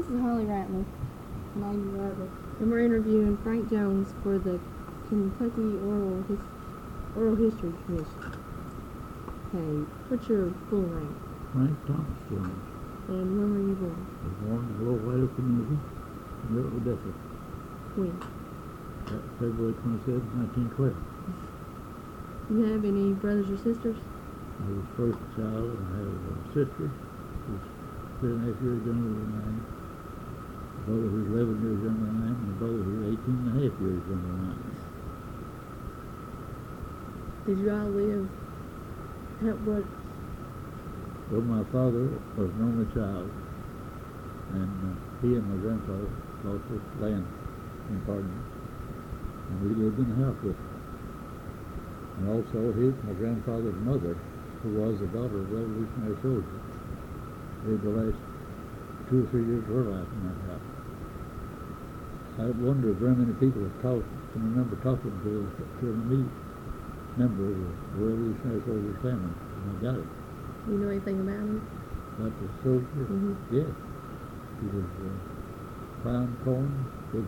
We're Holly Rattler. Maggie Rattler. And we're interviewing Frank Jones for the Kentucky Oral History Commission. Okay, what's your full name? Frank Thomas Jones. And when were you born? I was born in the Lower White community in Little Odessa. When? February 27, 1912. Do you have any brothers or sisters? I was first child, and I have a sister who's 3.5 years younger than I am, a brother who's 11 years younger than I am, and a brother who's 18.5 years younger than I am. Did you all live at what? Well, my father was an only child, and he and my grandfather lost their land in Cardinal, and we lived in a house with him. And also my grandfather's mother, who was the daughter of a Revolutionary soldier, lived the last 2 or 3 years of her life in that house. I wonder if very many people can remember talking to an immediate member of the Revolutionary soldier's family, and I got it. You know anything about him? About the soldier? Mm-hmm. Yes. He was plowing corn with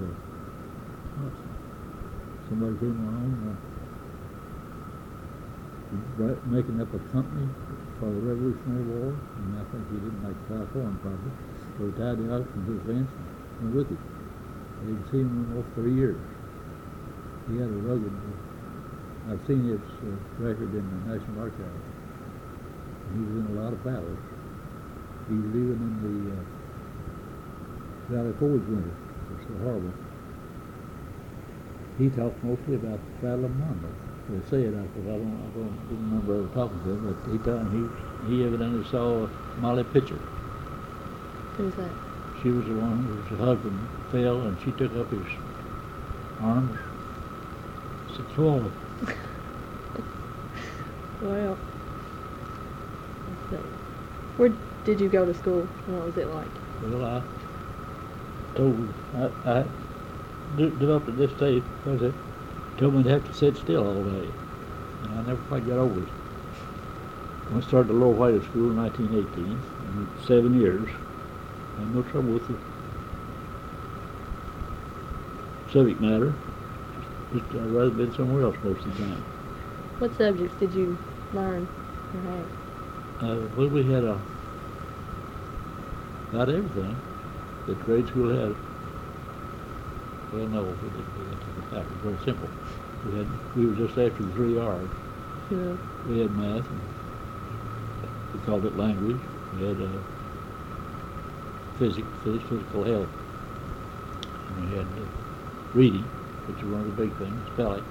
somebody came along making up a company for the Revolutionary War, and I think he didn't make plow corn probably, so he tied the oxen to his fence and with him. I didn't see him in almost 3 years. He had a rugged, I've seen his record in the National Archives. He was in a lot of battles. He was even in the Valley Forge winter. It was so horrible. He talks mostly about the Battle of Monmouth. They say it, I don't remember ever talking to him, but he evidently saw Molly Pitcher. Who's that? She was the one whose husband fell, and she took up his arms. Swallowed. Well, let's see. Where did you go to school? What was it like? Well, I developed at this stage because it told me to have to sit still all day, and I never quite got over it. I started the Lower White School in 1918, and 7 years. I had no trouble with the subject matter. Just I'd rather been somewhere else most of the time. What subjects did you learn or have? Well, we had about everything that grade school had. Well, no, we didn't. That was very simple. We were just after the 3 R's. Yeah. We had math, and we called it language. We had physical health. And we had reading, which is one of the big things, spelling.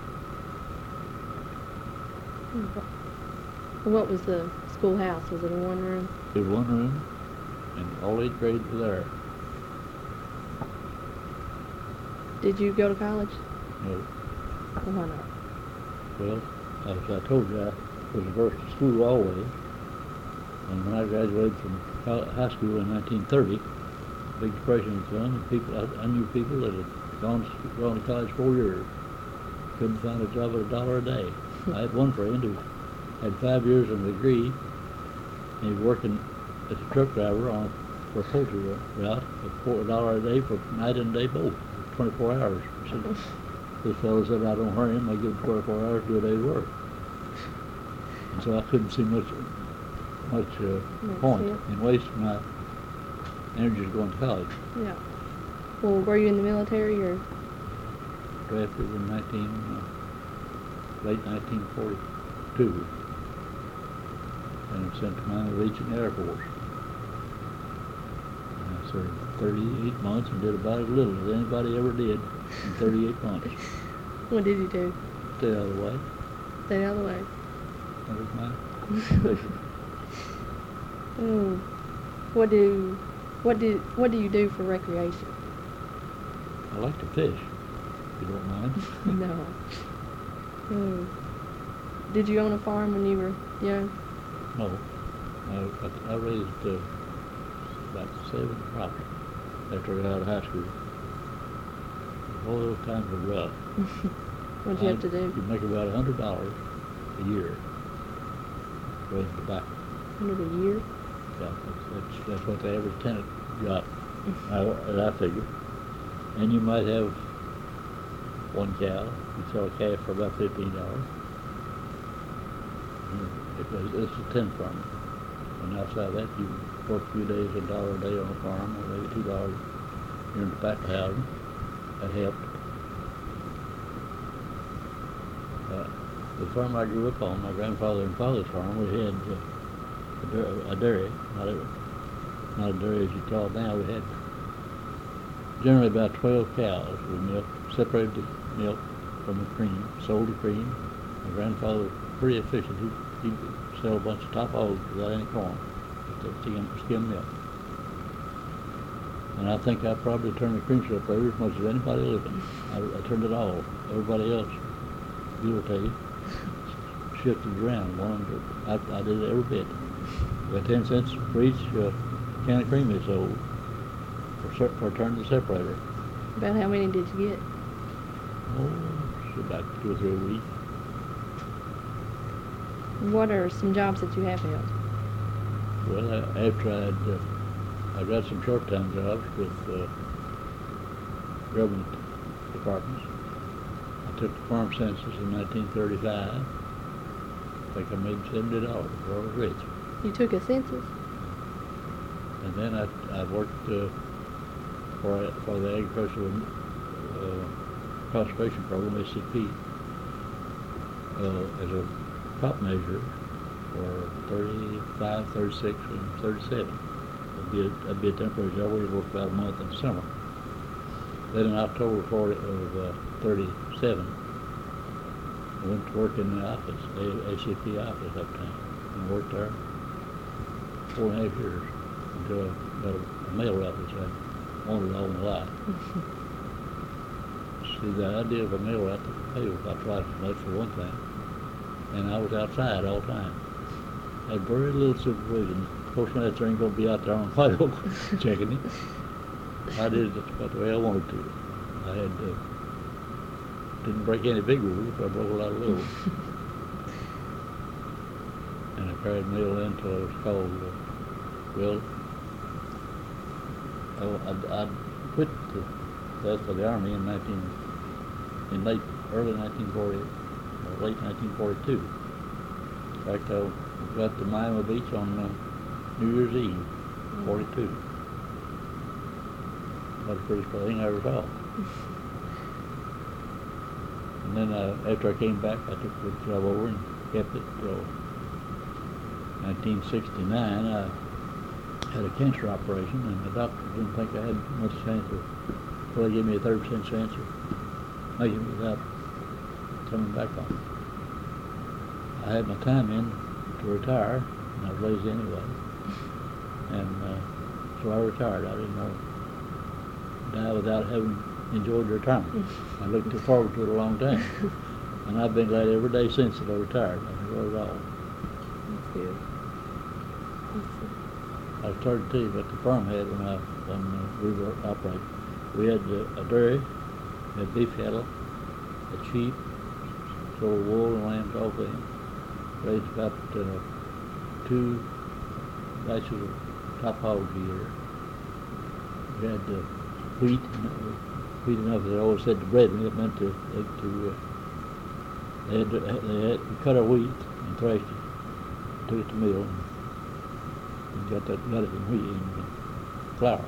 What was the schoolhouse? Was it a one-room? It was 1 room, and all 8 grades were there. Did you go to college? No. Well, why not? Well, as I told you, I was averse to school always. And when I graduated from high school in 1930, the Big Depression had come, and I knew people that had gone to college 4 years, couldn't find a job at $1 a day. I had one friend who had 5 years and a degree, and he was working as a truck driver for a poultry route at $4 a day for night and day both, 24 hours. He said, this fellow said, I don't hurry him, I give him 24 hours to do a day's work. And so I couldn't see much point in wasting my energy going to college. Yeah. Well, were you in the military or? Drafted in late 1942, and sent to Minor Legion Air Force. And I served 38 months and did about as little as anybody ever did in 38 months. What did you do? Stay out of the way. Stay out of the way. That was my mission. What do you do for recreation? I like to fish, if you don't mind. No. Did you own a farm when you were young? No. I raised about 7 crops after I got out of high school. All those times were rough. What'd you have to do? You make about $100 a year raising tobacco. $100 a year? Yeah, that's what the average tenant got I figure. And you might have one cow. You sell a calf for about $15. It's a 10 farm. And outside that, you work a few days, $1 a day on a farm, or maybe $2 here in the tobacco housing. That helped. The farm I grew up on, my grandfather and father's farm, we had a dairy, not a dairy as you call it now. We had generally about 12 cows. We separated the milk from the cream, sold the cream. My grandfather was pretty efficient. He'd sell a bunch of top hogs without any corn, just skim milk. And I think I probably turned the cream separator as much as anybody living. I turned it all. Everybody else, give or take, shifted around. I did it every bit. We got 10 cents for each can of cream they sold for turning the separator. About how many did you get? Oh, it's about 2 or 3 a week. What are some jobs that you have held? Well, after I got some short-time jobs with government departments. I took the farm census in 1935. I think I made $70 before I was rich. You took a census? And then I worked for the Agricultural Conservation Program, ACP, as a crop measurer for 35, 36, and 37. That'd be a temporary job where you work about a month in the summer. Then in October of 37, I went to work in the office, the ACP office uptown, and worked there 4.5 years until I got a mail route which I wanted all my life. See, the idea of a mail route, the pay was about twice as much for one thing, and I was outside all the time. Had very little supervision. Postmaster ain't going to be out there on file checking it. I did it just about the way I wanted to. I didn't break any big rules, but I broke a lot of little ones. And I carried mail in until I was called. I quit for the Army in early 1940, or late 1942. In fact, I got to Miami Beach on New Year's Eve, 42. That was the prettiest thing I ever saw. And then after I came back, I took the job over and kept it till 1969. I had a cancer operation, and the doctor didn't think I had much chance of, well, they gave me a 30% chance of making it without coming back on. I had my time in to retire, and I was lazy anyway. And so I retired. I didn't want to die without having enjoyed retirement. I looked forward to it a long time. And I've been glad every day since that I retired. I enjoyed it all. That's good. I started to tell you about the farm had when we were operating. We had a dairy, we had beef cattle, a sheep, sold wool and lambs, all things. Raised about 2 batches of top hogs a year. We had wheat enough, they always said to bread me. It meant they had cut our wheat and threshed it, took it to mill, and got it in wheat and flour.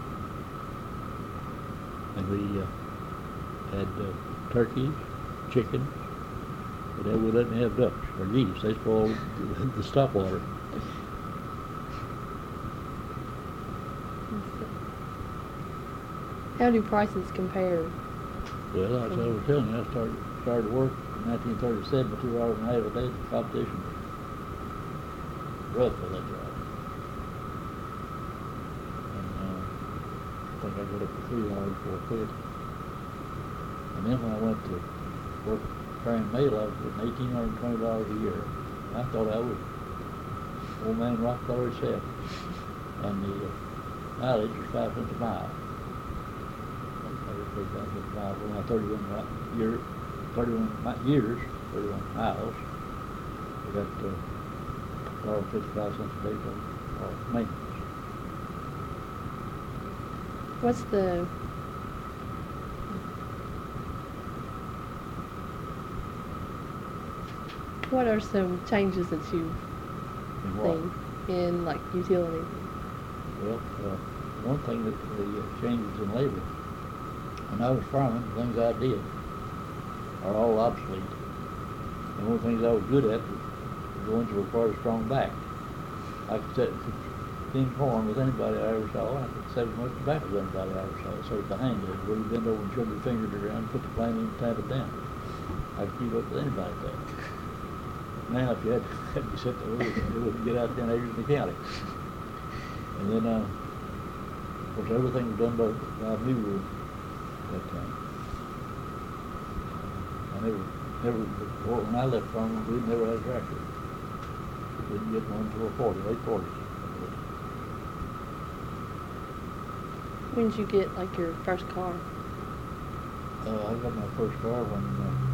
And we had turkeys, chickens, but they would let me have ducks or geese. They spoiled the stock water. How do prices compare? Well, as I was telling you, I started work in 1937, 2 hours and a half a day. The competition was rough for that job. And I think I got up to 3 hours before I quit. And then when I went to work carrying mail, I was getting $1,820 a year. And I thought I was old man Rockefeller himself. And the mileage was 5 cents a mile. 31 miles. We got $1.55 a day for maintenance. What's the what are some changes that you've And what? seen in like utilities? Well, one thing that the changes in labor, when I was farming, the things I did are all obsolete. And one of the things I was good at was the ones that required a strong back. I could set thin corn with anybody I ever saw, and I could set as much tobacco with anybody I ever saw. So the hang it, where you bend over and shove your fingers around, put the plant in and tap it down. I could keep up with anybody at that. Now, if you had to sit there, it wouldn't get out 10 acres in the county. And then, of course, everything was done by mule at that time. I before, when I left farming, we never had a tractor. We didn't get one until late 40s. When did you get like your first car? I got my first car when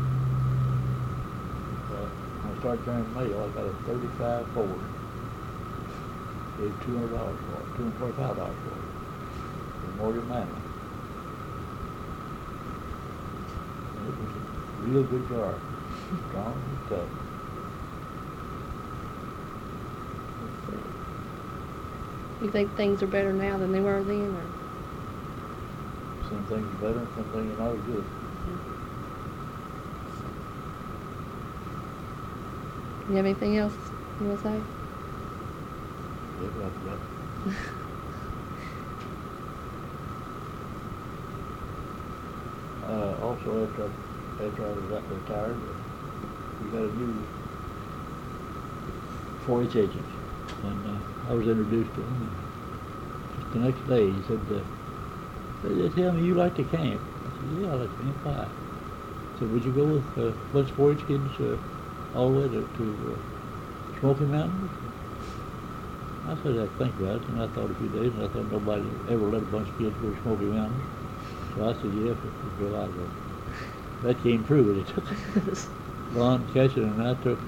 I started carrying mail. I got a 35 Ford. Paid $200 for it, $225 for it. For Morgan Manley. And it was a real good car. Strong and tough. You think things are better now than they were then, or? Some things are better, some things are not as good. You have anything else you want to say? Yep, that's that. Also, after I was retired, we got a new 4-H agent, and I was introduced to him. And just the next day, he said, "They tell me you like to camp." I said, "Yeah, I like to camp. Why?" He said, "Would you go with a bunch of 4-H kids all the way to Smoky Mountains?" I said, "I'd think about it," and I thought a few days, and I thought nobody ever let a bunch of kids go to Smoky Mountains. So I said, "Yeah, if we go, I'll go." That came true, but it took Lon Ketchum and I took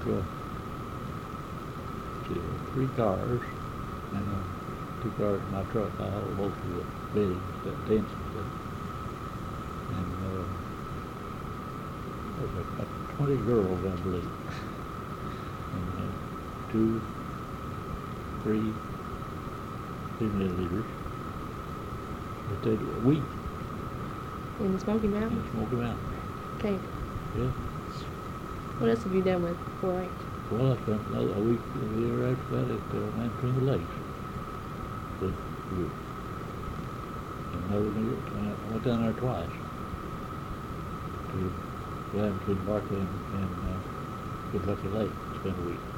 3 cars and 2 cars in my truck. I hauled most of the bedding, the tents and stuff. And there was about 20 girls, I believe. And 2, 3 female leaders. But they did a week In the Smoky in Mountains? Smoky Mountains. Okay. Yeah. What else have you done with 4-H? Well, I spent a week the year after that at Man Between the Lakes. The group. And I went down there twice. To land between Barkley and Good Lucky Lake. Spent a week.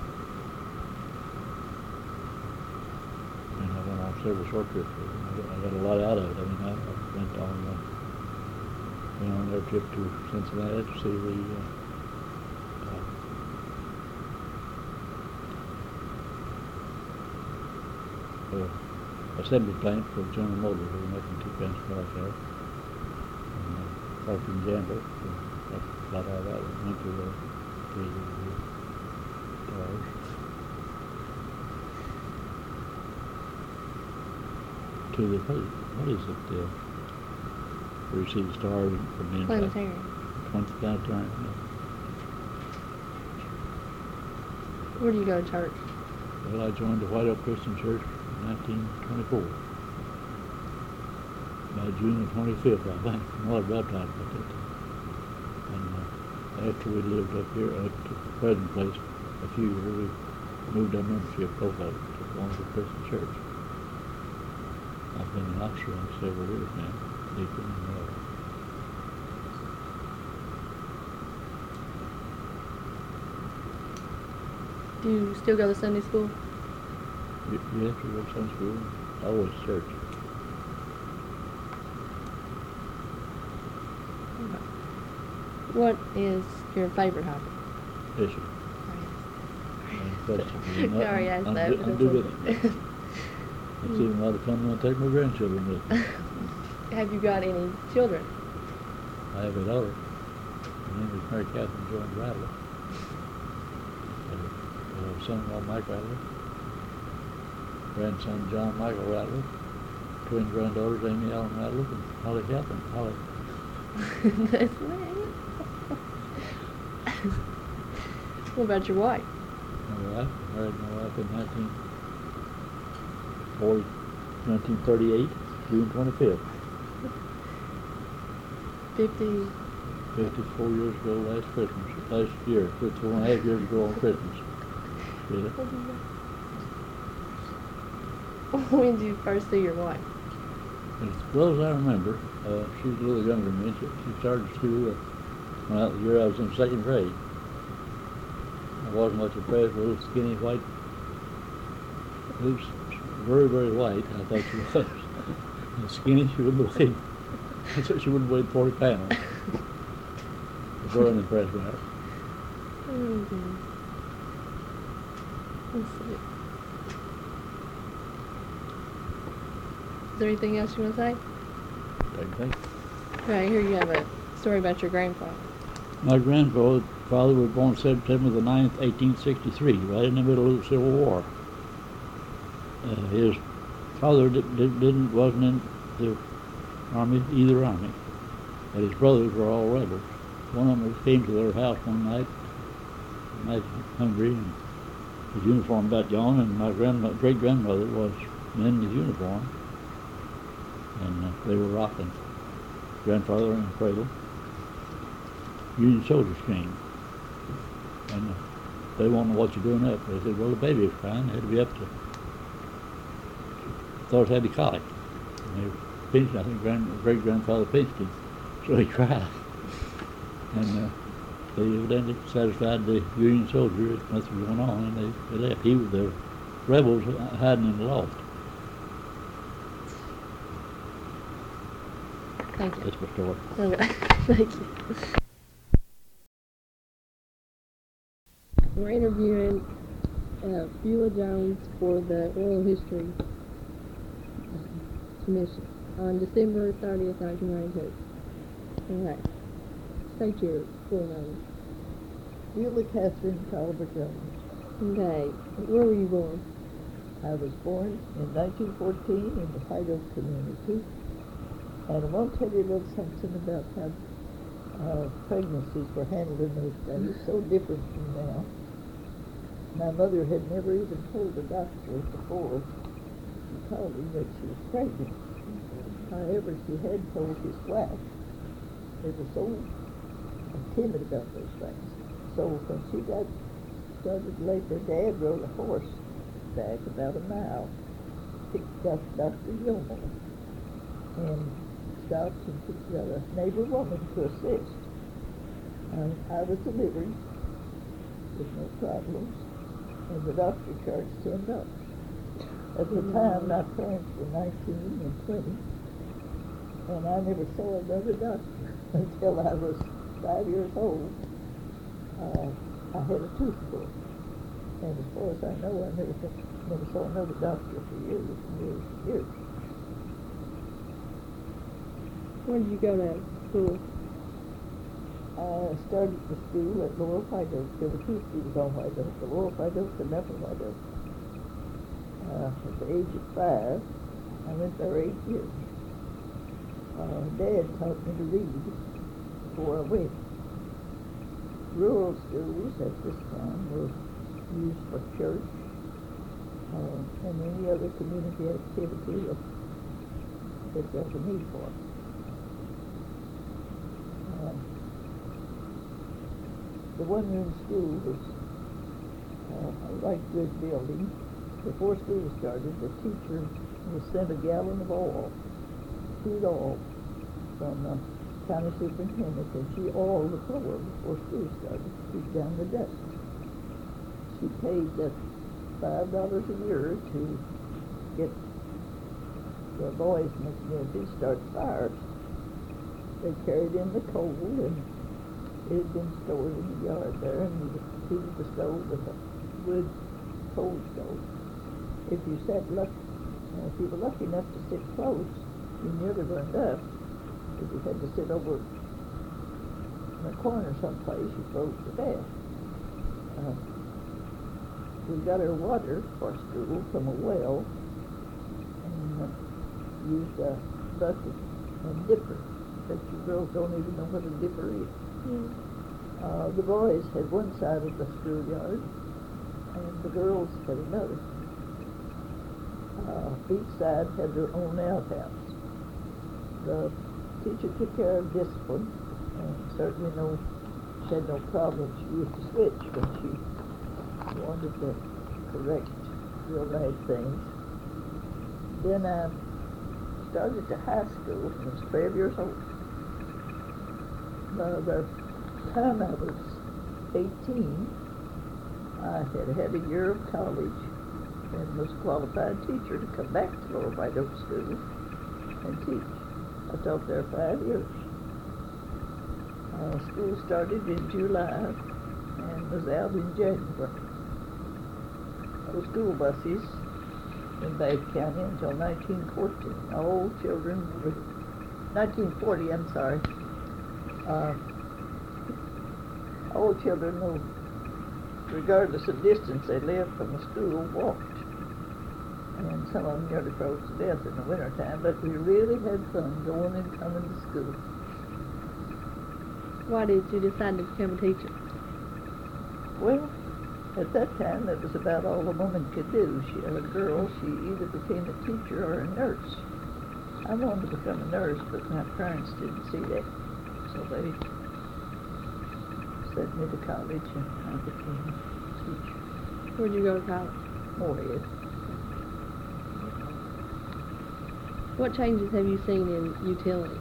And I went on several short trips with them. I got a lot out of it. I mean, I went on their trip to Cincinnati to see the assembly plant for General Motors. They were making 2 kinds of cars there. And Parker and Gamble, so I got out of that and went to the cars. To the, what is it, where you see the stars from the inside? Planetarium. Planetarium, yeah. Where do you go to church? Well, I joined the White Oak Christian Church in 1924. By June the 25th, I think, I was baptized at that time. And after we lived up here at the present place a few years, we moved our membership both of us to Wonderful Christian Church. I've been in Oxford several years now, deacon and elder. Do you still go to Sunday school? Yes, we go to Sunday school, always church. What is your favorite hobby? Fishing. I already asked that. I'm good at it. It's even a lot of fun when I take my grandchildren with me. Have you got any children? I have a daughter. Her name is Mary Catherine Jones Rattler. A son-in-law, Mike Rattler. Grandson, John Michael Rattler. twin granddaughters, Amy Allen Radler and Holly Chapman. Holly. That's right. What about your wife? My wife, married my wife in 1938, June 25th. 50. 54 years ago last year, 54.5 years ago on Christmas. Yeah. When did you first see your wife? As well as I remember, she was a little younger than me. She started school when the year I was in second grade. I wasn't much impressed with a little skinny white, very, very white, I thought she was. And skinny, she wouldn't have weighed, I thought she wouldn't have weighed 40 pounds. I was very impressed with her. Oh, goodness. Let's see. Is there anything else you want to say? Same thing. Okay, here you have a story about your grandfather. My grandfather was born September the 9th, 1863, right in the middle of the Civil War. His father wasn't in the army, either army, but his brothers were all rebels. One of them came to their house one night hungry, and his uniform about gone, and my great-grandmother was in his uniform, and they were rocking grandfather in the cradle. Union soldiers came, and they wanted to know what you're doing up. They said, well, the baby was crying. They had to be up to, thought it had the colic. And they pinched, I think great-grandfather pinched him, so he cried. And they evidently satisfied the Union soldiers, nothing was going on, and they left. The rebels hiding in the loft. Thank you. That's my story. Okay, thank you. We're interviewing Beulah Jones for the Oral History Commission on December 30th, 1992. Okay. State your full name. Beulah Catherine Tolliver Jones. Okay. Where were you born? I was born in 1914 in the White Oak community. And I want to tell you a little something about how pregnancies were handled in those days, so different from now. My mother had never even told the doctor before she called him that she was pregnant. However, she had told his wife. They were so timid about those things. So when she got started to labor, Dad rode a horse back about a mile, picked up Dr. Gilmore, and stopped and picked a neighbor woman to assist. I was delivered with no problems, and the doctor charged $10. At the time, my parents were 19 and 20, and I never saw another doctor until I was 5 years old. I had a tooth pulled, and as far as I know, I never saw another doctor for years and years and years. Where did you go to school? I started the school at Lower White Oak. There were two schools on White Oak, the Lower White Oak and Upper White Oak. At the age of 5, I went there 8 years. Dad taught me to read before I went. Rural schools at this time were used for church and any other community activity that there was a need for. The one-room school was a right good building. Before school started, the teacher was sent a gallon of oil, crude oil, from the county superintendent, and she oiled the floor before school started to keep down the dust. She paid $5 a year to get the boys in the community to start fires. They carried in the coal, and it had been stored in the yard there, and we heated the stove with a wood coal stove. If you were lucky enough to sit close, you nearly burned up. If you had to sit over in a corner someplace, you froze to death. We got our water for school from a well, and used a bucket and dipper, but you girls don't even know what a dipper is. The boys had one side of the schoolyard, and the girls had another. Each side had their own outhouse. The teacher took care of discipline, and certainly had no problem. She used to switch when she wanted to correct real bad things. Then I started to high school and was 12 years old. By the time I was 18, I had had a year of college and was a qualified teacher to come back to Lower White Oak School and teach. I taught there 5 years. School started in July and was out in January. Those school buses in Babe County until 1914. All children were, 1940, I'm sorry. All children, regardless of distance they lived from the school, walked. And some of them nearly froze to death in the wintertime, but we really had fun going and coming to school. Why did you decide to become a teacher? Well, at that time, that was about all a woman could do. A girl, she either became a teacher or a nurse. I wanted to become a nurse, but my parents didn't see that. So they sent me to college, and I became a teacher. Where'd you go to college? Morehead. What changes have you seen in utilities?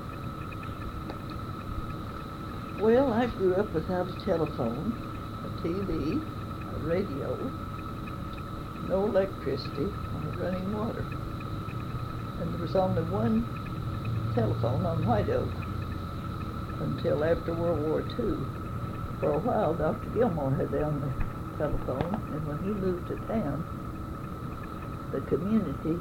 Well, I grew up without a telephone, a TV, a radio, no electricity, or running water. And there was only one telephone on White Oak until after World War II. For a while, Dr. Gilmore had the only telephone, and when he moved to town, the community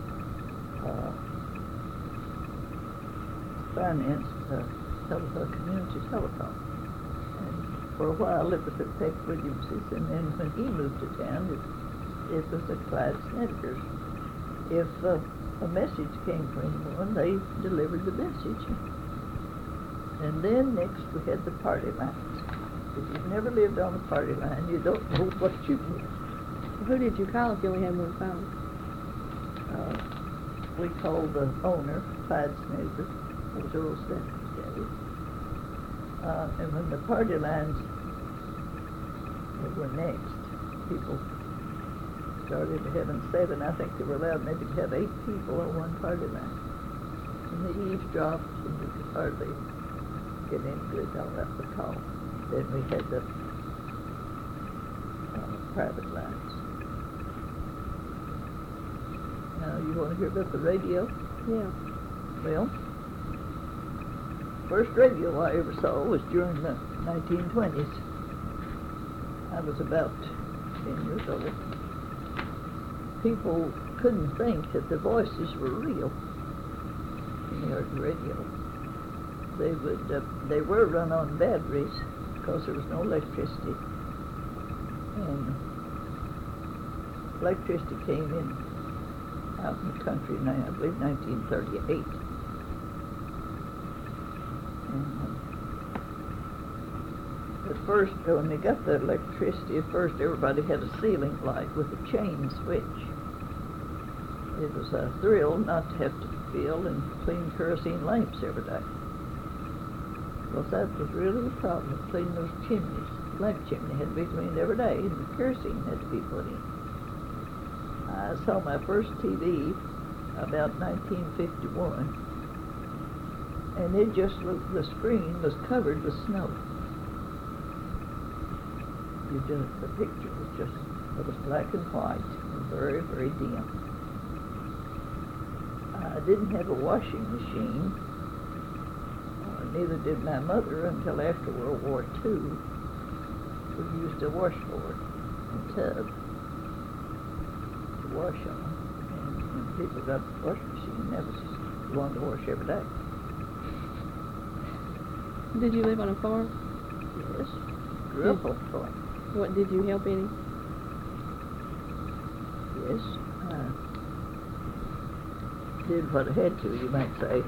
financed a community telephone. And for a while, it was at Peck Williams's, and then when he moved to town, it was at Clyde Snedeker's. If a message came for anyone, they delivered the message. And then next we had the party lines. If you've never lived on a party line, you don't know what you missed. Who did you call if you only had one phone? We called the owner, Clyde Snedeker. It was Earl Snedeker's daddy. And when the party lines were next, people started having 7. I think they were allowed maybe to have 8 people on one party line. And they eavesdropped, and you could hardly get any good on that the call. Then we had the private lines. Now, you want to hear about the radio? Yeah. Well, first radio I ever saw was during the 1920s. I was about 10 years old. People couldn't think that the voices were real when they heard the radio. They were run on batteries because there was no electricity. And electricity came in out in the country in, I believe, 1938. And at first, when they got the electricity, at first everybody had a ceiling light with a chain switch. It was a thrill not to have to fill and clean kerosene lamps every day. Well, that was really a problem, cleaning those chimneys. The lamp chimney had to be cleaned every day, and the kerosene had to be put in. I saw my first TV about 1951, and it just looked, the screen was covered with snow. The picture was just, it was black and white, and very, very dim. I didn't have a washing machine, neither did my mother until after World War II. We used a washboard and tub to wash on. And when people got the washing machine, that was just one to wash every day. Did you live on a farm? Yes. Grew up on a farm. What, did you help any? Yes. did what I had to, you might say.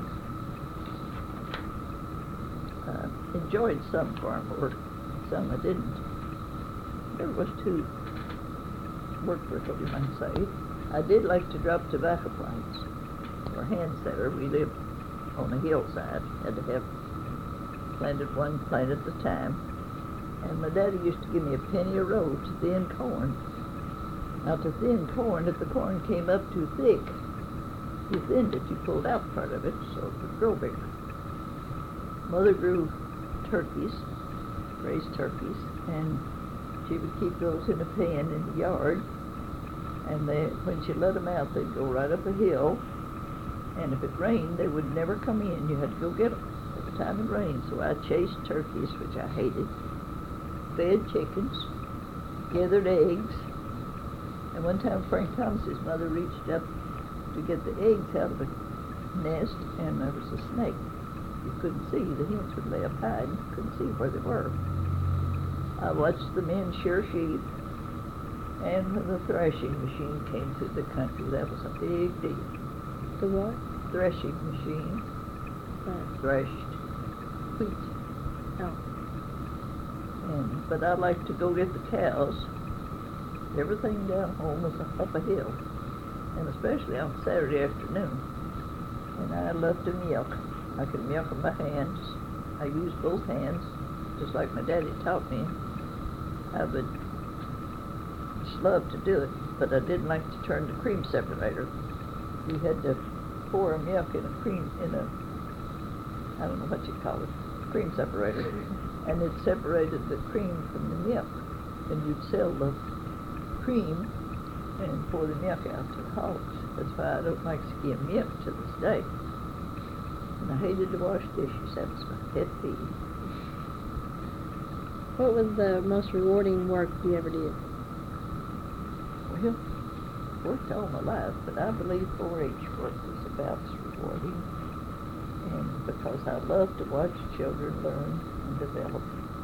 Enjoyed some farm work, some I didn't. There was two work for it, you might say. I did like to drop tobacco plants or hand setter. We lived on a hillside, had to have planted one plant at a time. And my daddy used to give me a penny a row to thin corn. Now to thin corn, if the corn came up too thick, you thinned it, you pulled out part of it so it would grow bigger. Mother grew turkeys, raised turkeys, and she would keep those in a pen in the yard. And when she let them out, they'd go right up a hill. And if it rained, they would never come in. You had to go get them every time it rained. So I chased turkeys, which I hated, fed chickens, gathered eggs. And one time Frank Thomas's mother reached up to get the eggs out of the nest, and there was a snake. You couldn't see. The hens would lay up high, and you couldn't see where they were. I watched the men shear sheep, and when the threshing machine came through the country, that was a big deal. The what? Threshing machine. Threshed wheat. Oh. But I liked to go get the cows. Everything down home was up a hill, and especially on Saturday afternoon. And I loved to milk. I could milk with my hands. I used both hands, just like my daddy taught me. I would just love to do it, but I didn't like to turn the cream separator. You had to pour a milk in I don't know what you call it, cream separator, and it separated the cream from the milk. And you'd sell the cream and pour the milk out to the hogs. That's why I don't like skim milk to this day. And I hated to wash dishes. That was my pet peeve. What was the most rewarding work you ever did? Well, worked all my life, but I believe 4-H work is about as rewarding. And because I love to watch children learn and develop.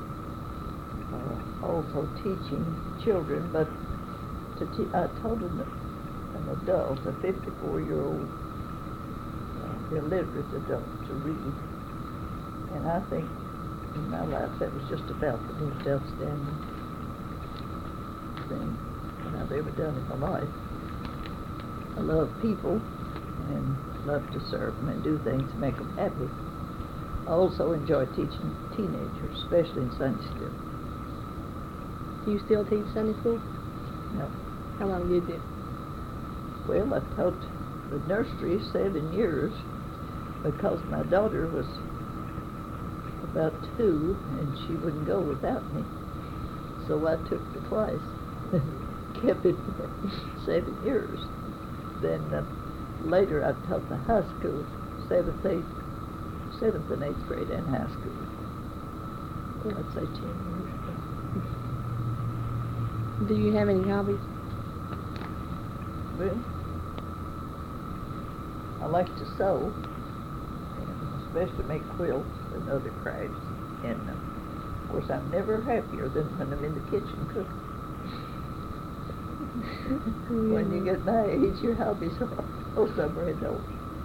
Also teaching children, but I taught an adult, a 54-year-old illiterate adult, to read. And I think in my life that was just about the most outstanding thing that I've ever done in my life. I love people and love to serve them and do things to make them happy. I also enjoy teaching teenagers, especially in Sunday school. Do you still teach Sunday school? No. How long did you? Well, I've taught the nursery 7 years because my daughter was about 2 and she wouldn't go without me. So I took her twice, kept it for 7 years. Then later I taught the high school, 7th and 8th grade and high school. I'd say 10 years. Do you have any hobbies? Well, I like to sew, and especially make quilts and other crafts. And of course, I'm never happier than when I'm in the kitchen cooking. When you get my age, your hobbies are most of them are indoors.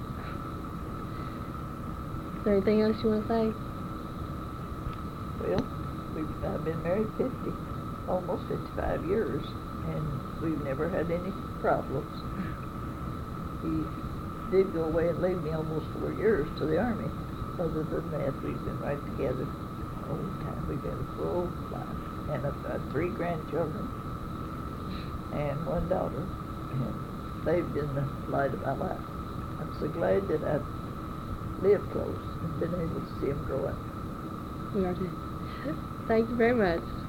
Is there anything else you want to say? Well, I've been married almost 55 years, and we've never had any problems. He did go away and leave me almost 4 years to the Army. Other than that, we've been right together all the time. We've had a full life, and I've got 3 grandchildren and 1 daughter, and they've been the light of my life. I'm so glad that I've lived close and been able to see them grow up. We are too. Thank you very much.